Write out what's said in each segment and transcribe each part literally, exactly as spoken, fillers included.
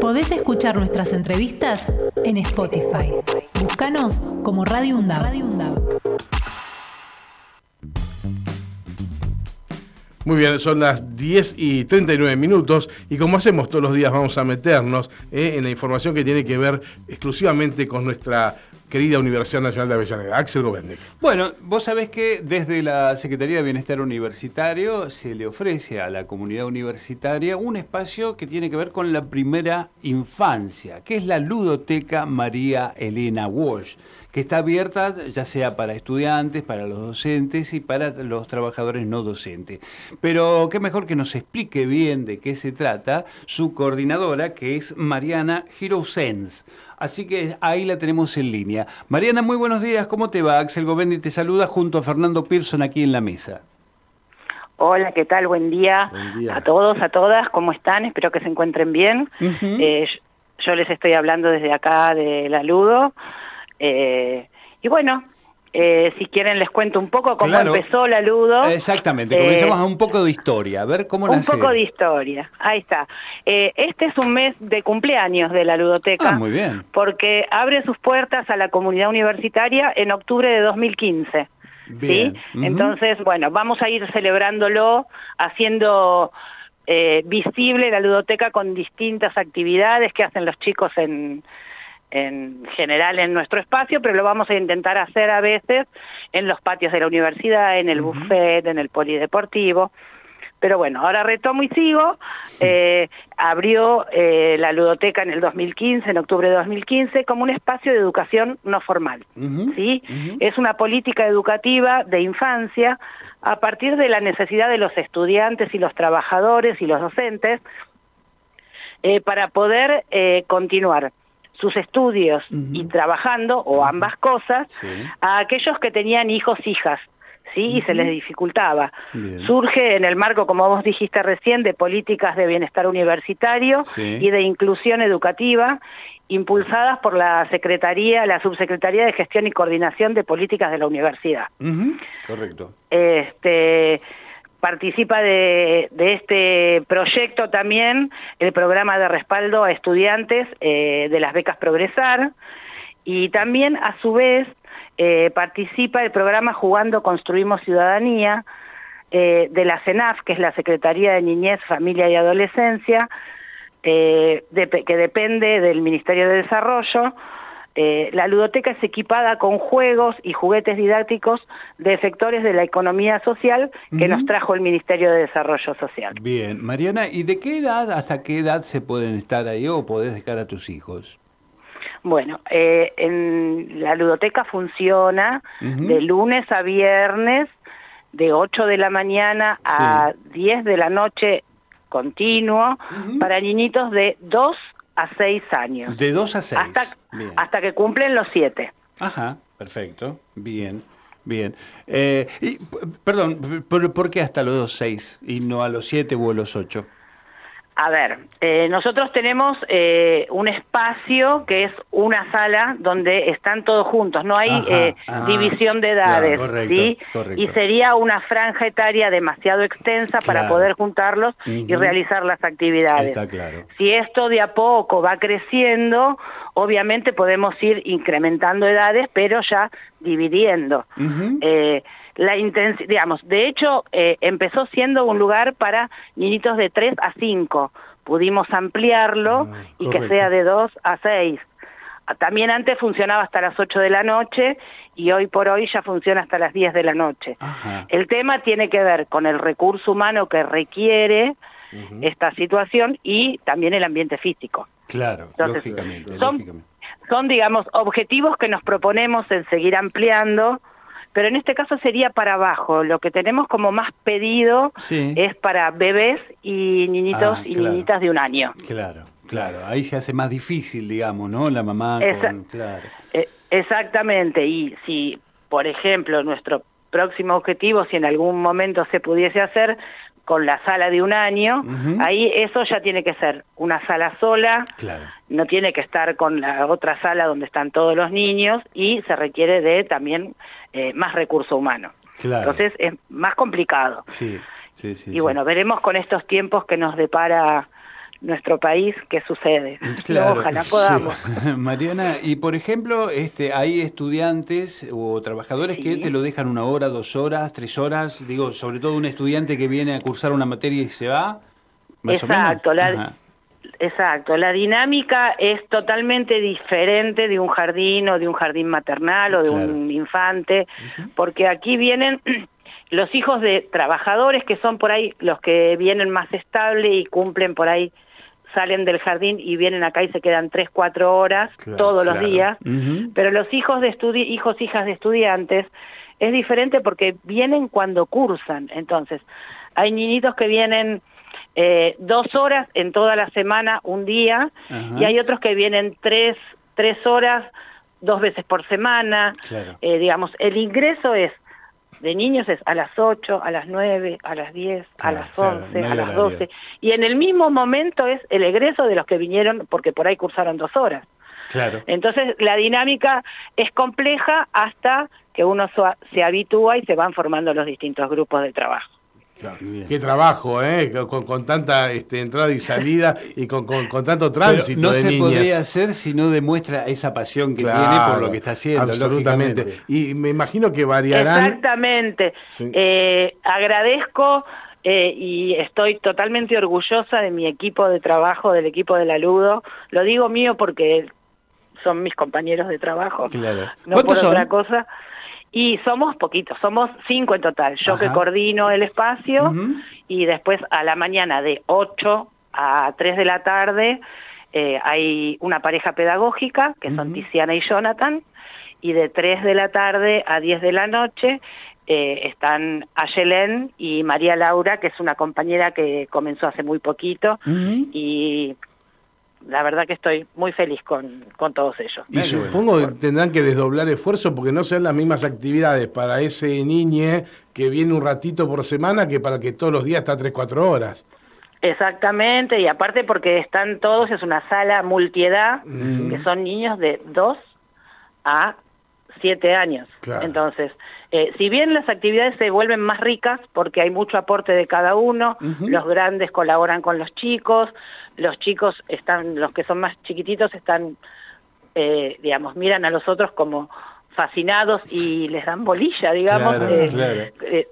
Podés escuchar nuestras entrevistas en Spotify. Búscanos como Radio UNDAB. Radio UNDAB. Muy bien, son las diez y treinta y nueve minutos y como hacemos todos los días vamos a meternos eh, en la información que tiene que ver exclusivamente con nuestra querida Universidad Nacional de Avellaneda. Axel Govendic. Bueno, vos sabés que desde la Secretaría de Bienestar Universitario se le ofrece a la comunidad universitaria un espacio que tiene que ver con la primera infancia, que es la Ludoteca María Elena Walsh, que está abierta ya sea para estudiantes, para los docentes y para los trabajadores no docentes. Pero qué mejor que nos explique bien de qué se trata su coordinadora, que es Mariana Girousens. Así que ahí la tenemos en línea. Mariana, muy buenos días, ¿cómo te va? Axel Govendi te saluda junto a Fernando Pearson aquí en la mesa. Hola, ¿qué tal? Buen día, Buen día. a todos, a todas, ¿cómo están? Espero que se encuentren bien. Uh-huh. eh, yo les estoy hablando desde acá de la Ludo. Eh, y bueno, eh, si quieren les cuento un poco cómo claro. empezó la Ludo. Exactamente, comencemos eh, a un poco de historia, a ver cómo un nace. Un poco de historia, ahí está. Eh, este es un mes de cumpleaños de la Ludoteca. Ah, muy bien. Porque abre sus puertas a la comunidad universitaria en octubre de dos mil quince. Bien. ¿Sí? Uh-huh. Entonces, bueno, vamos a ir celebrándolo, haciendo eh, visible la Ludoteca con distintas actividades que hacen los chicos en... en general en nuestro espacio, pero lo vamos a intentar hacer a veces en los patios de la universidad, en el uh-huh. buffet, en el polideportivo. Pero bueno, ahora retomo y sigo. Eh, abrió eh, la Ludoteca en el dos mil quince, en octubre de dos mil quince, como un espacio de educación no formal. Uh-huh. ¿Sí? Uh-huh. Es una política educativa de infancia a partir de la necesidad de los estudiantes y los trabajadores y los docentes eh, para poder eh, continuar sus estudios uh-huh. y trabajando, o ambas cosas, sí. a aquellos que tenían hijos, hijas, ¿sí? Uh-huh. Y se les dificultaba. Bien. Surge en el marco, como vos dijiste recién, de políticas de bienestar universitario sí. y de inclusión educativa, impulsadas por la Secretaría, la Subsecretaría de Gestión y Coordinación de Políticas de la Universidad. Uh-huh. Correcto. Este... Participa de, de este proyecto también el programa de respaldo a estudiantes eh, de las becas Progresar, y también a su vez eh, participa el programa Jugando Construimos Ciudadanía eh, de la CENAF, que es la Secretaría de Niñez, Familia y Adolescencia, eh, de, que depende del Ministerio de Desarrollo. Eh, la ludoteca es equipada con juegos y juguetes didácticos de efectores de la economía social que uh-huh. nos trajo el Ministerio de Desarrollo Social. Bien, Mariana, ¿y de qué edad hasta qué edad se pueden estar ahí o podés dejar a tus hijos? Bueno, eh, en la ludoteca funciona uh-huh. de lunes a viernes, de ocho de la mañana a sí. diez de la noche continuo, uh-huh. para niñitos de dos a seis años. De dos a seis. Hasta, bien. hasta que cumplen los siete. Ajá, perfecto. Bien, bien. Eh, y, perdón, ¿por, ¿por qué hasta los dos a seis y no a los siete o a los ocho? A ver, eh, nosotros tenemos eh, un espacio que es una sala donde están todos juntos, no hay ajá, eh, ajá. división de edades, claro, correcto, ¿sí? correcto. Y sería una franja etaria demasiado extensa claro. para poder juntarlos uh-huh. y realizar las actividades. Está claro. Si esto de a poco va creciendo, obviamente podemos ir incrementando edades, pero ya dividiendo. Uh-huh. eh, La intensidad, digamos, de hecho, eh, empezó siendo un lugar para niñitos de tres a cinco. Pudimos ampliarlo ah, y correcto. que sea de dos a seis. También antes funcionaba hasta las ocho de la noche y hoy por hoy ya funciona hasta las diez de la noche. Ajá. El tema tiene que ver con el recurso humano que requiere uh-huh. esta situación y también el ambiente físico. Claro, Entonces, lógicamente, son, lógicamente. Son, digamos, objetivos que nos proponemos en seguir ampliando, pero en este caso sería para abajo. Lo que tenemos como más pedido sí. es para bebés y niñitos ah, y claro. niñitas de un año. Claro, claro. Ahí se hace más difícil, digamos, ¿no? La mamá Esa, con... Claro. Eh, exactamente. Y si, por ejemplo, nuestro próximo objetivo, si en algún momento se pudiese hacer con la sala de un año, uh-huh. ahí eso ya tiene que ser una sala sola, claro. no tiene que estar con la otra sala donde están todos los niños y se requiere de también eh, más recurso humano. Claro. Entonces es más complicado. Sí, sí, sí. Y sí. bueno, veremos con estos tiempos que nos depara nuestro país que sucede. Claro, No, ojalá podamos. sí. Mariana, y por ejemplo, este, hay estudiantes o trabajadores Sí. que te lo dejan una hora, dos horas, tres horas, digo, sobre todo un estudiante que viene a cursar una materia y se va, más Exacto, o la, menos. Ajá. exacto. La dinámica es totalmente diferente de un jardín o de un jardín maternal o de Claro. un infante, porque aquí vienen los hijos de trabajadores que son por ahí los que vienen más estable y cumplen por ahí, salen del jardín y vienen acá y se quedan tres, cuatro horas Claro, todos los claro. días, Ujú. pero los hijos de estudi hijos, hijas de estudiantes es diferente porque vienen cuando cursan. Entonces, hay niñitos que vienen eh, dos horas en toda la semana, un día, Ajá. y hay otros que vienen tres, tres horas, dos veces por semana. Claro. Eh, digamos, el ingreso es de niños es a las ocho, a las nueve, a las diez, Claro, a las claro, once, no hay a las horario. doce. Y en el mismo momento es el egreso de los que vinieron porque por ahí cursaron dos horas. Claro. Entonces la dinámica es compleja hasta que uno se habitúa y se van formando los distintos grupos de trabajo. Claro. Bien. Qué trabajo, ¿eh? Con, con tanta este, entrada y salida y con, con, con tanto tránsito Pero no de se niñas. podría hacer si no demuestra esa pasión que Claro, tiene por lo que está haciendo, absolutamente. lógicamente. Y me imagino que variarán. Exactamente. Sí. Eh, agradezco eh, y estoy totalmente orgullosa de mi equipo de trabajo, del equipo de la Ludo. Lo digo mío porque son mis compañeros de trabajo, Claro. no por ¿Cuántos son? otra cosa. Y somos poquitos, somos cinco en total. Yo Ajá. que coordino el espacio Ujú. y después a la mañana de ocho a tres de la tarde eh, hay una pareja pedagógica que son Ujú. Tiziana y Jonathan, y de tres de la tarde a diez de la noche eh, están Ayelén y María Laura, que es una compañera que comenzó hace muy poquito, Ujú. y la verdad que estoy muy feliz con, con todos ellos. Y Qué supongo bueno. que tendrán que desdoblar esfuerzo porque no sean las mismas actividades para ese niño que viene un ratito por semana que para que todos los días está tres, cuatro horas. Exactamente, y aparte porque están todos, es una sala multiedad, Mm. que son niños de dos a siete años. Claro. Entonces, eh, si bien las actividades se vuelven más ricas porque hay mucho aporte de cada uno, Ujú. los grandes colaboran con los chicos, los chicos están, los que son más chiquititos están, eh, digamos, miran a los otros como fascinados y les dan bolilla, digamos. Claro, eh, claro. eh,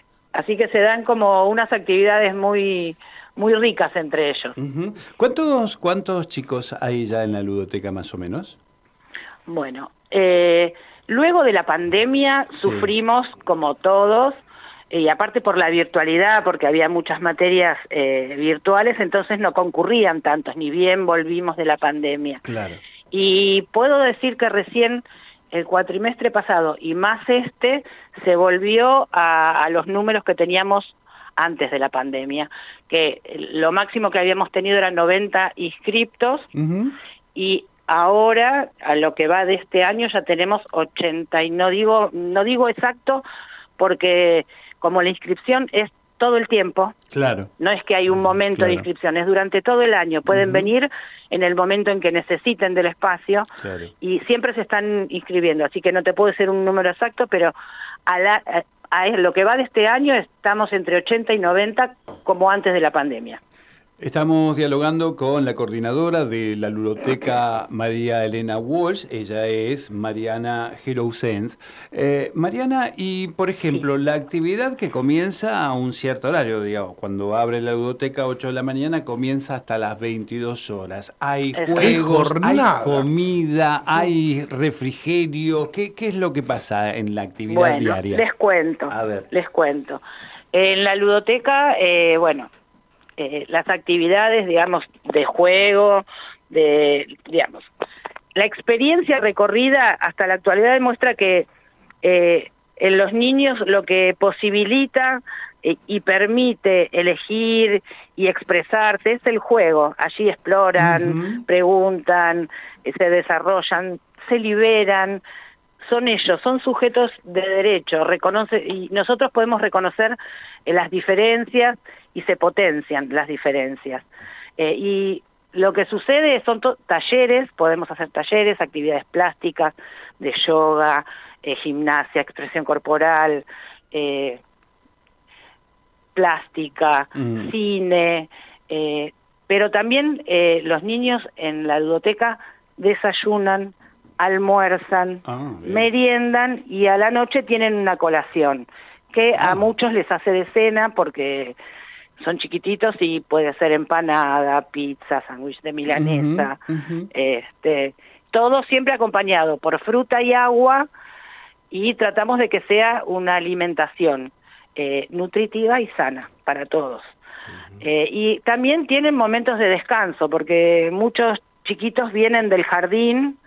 así que se dan como unas actividades muy muy ricas entre ellos. Ujú. ¿Cuántos, ¿Cuántos chicos hay ya en la ludoteca más o menos? Bueno, eh, luego de la pandemia Sí. sufrimos como todos, y aparte por la virtualidad, porque había muchas materias eh, virtuales, entonces no concurrían tantos, ni bien volvimos de la pandemia. Claro. Y puedo decir que recién el cuatrimestre pasado y más este se volvió a, a los números que teníamos antes de la pandemia, que lo máximo que habíamos tenido eran noventa inscriptos, Ujú. y ahora, a lo que va de este año, ya tenemos ochenta, y no digo, no digo exacto, porque como la inscripción es todo el tiempo, Claro. no es que hay un momento Claro. de inscripción, es durante todo el año, pueden Ujú. venir en el momento en que necesiten del espacio, Claro. y siempre se están inscribiendo, así que no te puedo decir un número exacto, pero a, la, a, a lo que va de este año estamos entre ochenta y noventa como antes de la pandemia. Estamos dialogando con la coordinadora de la ludoteca, María Elena Walsh. Ella es Mariana Herousens. Eh, Mariana, y por ejemplo, la actividad que comienza a un cierto horario, digamos, cuando abre la ludoteca a ocho de la mañana, comienza hasta las veintidós horas. Hay Exacto. juegos, hay Jornada. comida, hay refrigerio. ¿Qué, ¿Qué es lo que pasa en la actividad Bueno, diaria? les cuento, A ver. les cuento. En la ludoteca, eh, bueno, eh, las actividades, digamos, de juego, de, digamos, la experiencia recorrida hasta la actualidad demuestra que eh, en los niños lo que posibilita eh, y permite elegir y expresarse es el juego. Allí exploran, Ujú. preguntan, eh, se desarrollan, se liberan. Son ellos, son sujetos de derecho, reconoce, y nosotros podemos reconocer eh, las diferencias y se potencian las diferencias. Eh, y lo que sucede son talleres, podemos hacer talleres, actividades plásticas, de yoga, eh, gimnasia, expresión corporal, eh, plástica, Mm. cine, eh, pero también eh, los niños en la ludoteca desayunan, almuerzan, Ah, bien. meriendan y a la noche tienen una colación, que Ah. a muchos les hace de cena porque son chiquititos y puede ser empanada, pizza, sándwich de milanesa, Ujú, ujú. este, todo siempre acompañado por fruta y agua, y tratamos de que sea una alimentación eh, nutritiva y sana para todos. Eh, y también tienen momentos de descanso, porque muchos chiquitos vienen del jardín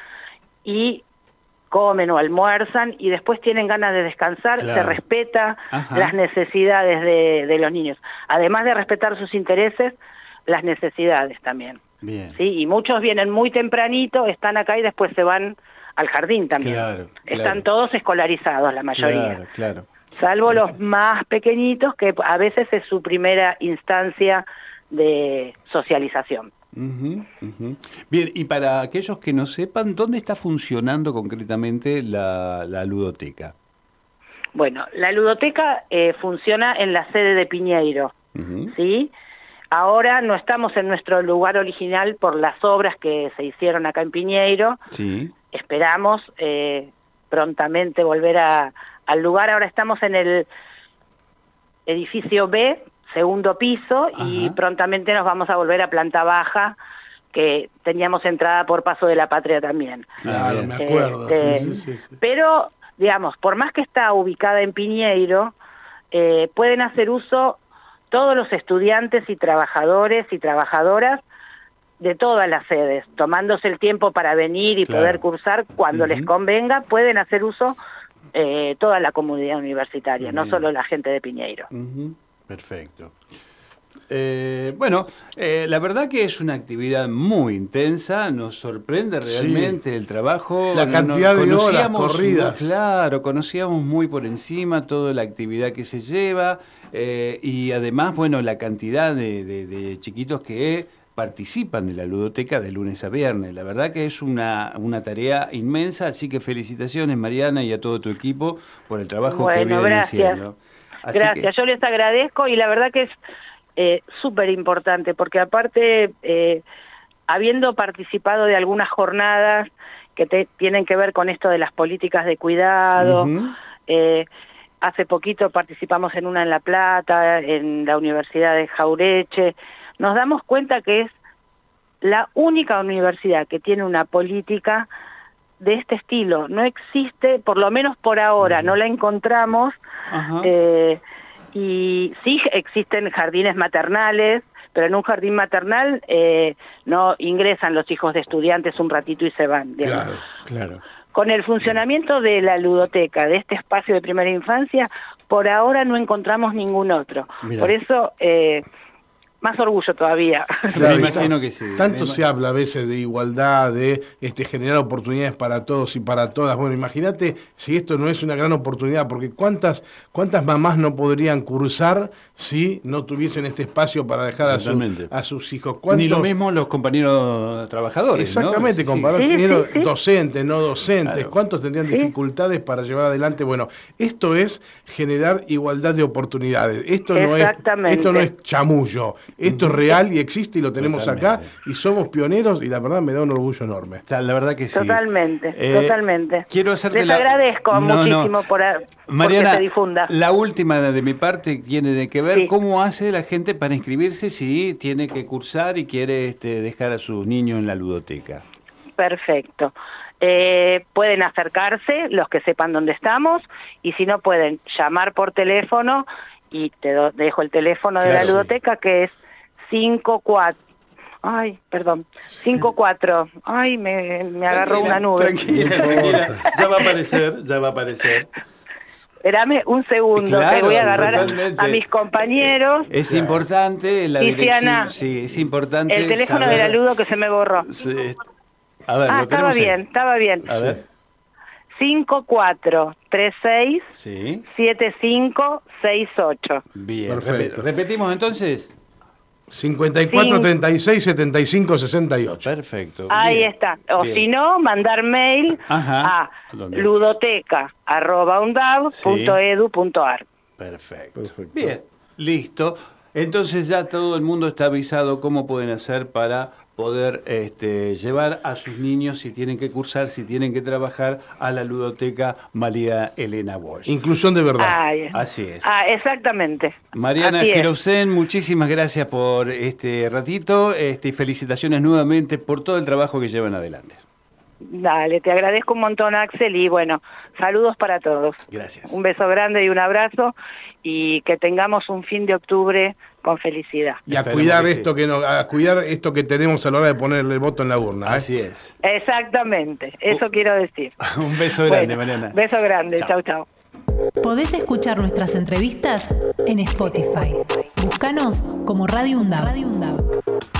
y comen o almuerzan y después tienen ganas de descansar. Claro. Se respeta Ajá. las necesidades de, de los niños. Además de respetar sus intereses, las necesidades también. Bien. ¿Sí? Y muchos vienen muy tempranito, están acá y después se van al jardín también. Claro, Están claro. todos escolarizados, la mayoría. Claro, claro. Salvo los más pequeñitos, que a veces es su primera instancia de socialización. Ujú, ujú. Bien, y para aquellos que no sepan, ¿dónde está funcionando concretamente la, la ludoteca? Bueno, la ludoteca eh, funciona en la sede de Piñeiro, Ujú. ¿sí? Ahora no estamos en nuestro lugar original por las obras que se hicieron acá en Piñeiro. Sí. Esperamos eh, prontamente volver a, al lugar. Ahora estamos en el edificio B, segundo piso, y Ajá. prontamente nos vamos a volver a planta baja, que teníamos entrada por Paso de la Patria también. Claro, bien. me acuerdo. Este, sí, sí, sí, sí. Pero, digamos, por más que está ubicada en Piñeiro, eh, pueden hacer uso todos los estudiantes y trabajadores y trabajadoras de todas las sedes, tomándose el tiempo para venir y Claro. poder cursar cuando Ujú. les convenga, pueden hacer uso eh, toda la comunidad universitaria, no Bien. solo la gente de Piñeiro. Ujú. Perfecto. Eh, bueno, eh, la verdad que es una actividad muy intensa, nos sorprende realmente Sí. el trabajo. La No- cantidad no- de horas conocíamos, corridas. no, claro, conocíamos muy por encima toda la actividad que se lleva eh, y además, bueno, la cantidad de, de- de chiquitos que participan de la ludoteca de lunes a viernes. La verdad que es una, una tarea inmensa, así que felicitaciones, Mariana, y a todo tu equipo por el trabajo que Bueno, vienen gracias. haciendo. Así Gracias, que- yo les agradezco y la verdad que es eh, súper importante porque aparte, eh, habiendo participado de algunas jornadas que te- tienen que ver con esto de las políticas de cuidado, Ujú. eh, hace poquito participamos en una en La Plata, en la Universidad de Jaureche, nos damos cuenta que es la única universidad que tiene una política de este estilo. No existe, por lo menos por ahora, no la encontramos. Ajá. Eh, y sí existen jardines maternales, pero en un jardín maternal eh, no ingresan los hijos de estudiantes un ratito y se van, digamos. Claro. Claro. Con el funcionamiento de la ludoteca, de este espacio de primera infancia, por ahora no encontramos ningún otro. Mirá. Por eso, eh, más orgullo todavía. Claro, Me y imagino ta- que sí. Tanto Me se ima- habla a veces de igualdad, de este generar oportunidades para todos y para todas. Bueno, imagínate si esto no es una gran oportunidad, porque cuántas cuántas mamás no podrían cursar si no tuviesen este espacio para dejar a, su- Totalmente. a sus hijos. Ni ¿Cuántos- lo mismo los compañeros trabajadores. Exactamente, ¿no? comparar Sí, primero sí, sí. docentes, no docentes, Claro. ¿cuántos tendrían Sí. dificultades para llevar adelante? Bueno, esto es generar igualdad de oportunidades. Esto no es Exactamente. esto no es chamullo, esto es real y existe y lo tenemos Totalmente. acá y somos pioneros y la verdad me da un orgullo enorme. Ta- La verdad que sí. Totalmente, Eh, totalmente. Quiero hacerte Les la- agradezco No, no. muchísimo por a- Mariana, porque se difunda. la última de mi parte tiene de que ver Sí. cómo hace la gente para inscribirse si tiene que cursar y quiere este, dejar a sus niños en la ludoteca. Perfecto. Eh, pueden acercarse, los que sepan dónde estamos, y si no pueden llamar por teléfono, y te do- dejo el teléfono de Claro, la sí. ludoteca, que es cinco cuatro, ay, perdón, cinco cuatro, ay, me, me agarró una nube. Tranquila, No tranquila. importa. Ya va a aparecer, ya va a aparecer. Espérame un segundo, Claro, que voy a agarrar a, totalmente. a mis compañeros. Es importante la Tiziana, dirección. Sí, es importante. El teléfono de la saber- Ludo que se me borró. Sí. A ver, Ah, lo estaba tenemos ahí. bien, estaba bien. A ver. cinco cuatro tres seis Sí. siete cinco seis ocho. Bien. Perfecto. Repe- Repetimos entonces. cincuenta y cuatro, Sí. treinta y seis, setenta y cinco, sesenta y ocho. Perfecto. Ahí Bien. está. O Bien. si no, mandar mail Ajá. a ¿Dónde? ludoteca arroba undab punto edu punto ar. Perfecto. Perfecto. Bien, listo. Entonces ya todo el mundo está avisado cómo pueden hacer para poder este, llevar a sus niños, si tienen que cursar, si tienen que trabajar, a la ludoteca María Elena Walsh. Inclusión de verdad. Ah, Así es. Ah, exactamente. Mariana Así es. Gerousen, muchísimas gracias por este ratito este, y felicitaciones nuevamente por todo el trabajo que llevan adelante. Dale, te agradezco un montón, Axel, y bueno, saludos para todos. Gracias. Un beso grande y un abrazo, y que tengamos un fin de octubre con felicidad. Y a Esperemos cuidar que esto sí. que no, a cuidar esto que tenemos a la hora de ponerle el voto en la urna. ¿eh? Así es. Exactamente, eso quiero decir. Un beso grande, Bueno, Mariana. Beso grande, Chao. chau, chau. Podés escuchar nuestras entrevistas en Spotify. Búscanos como Radio UNDAV. Radio UNDAV.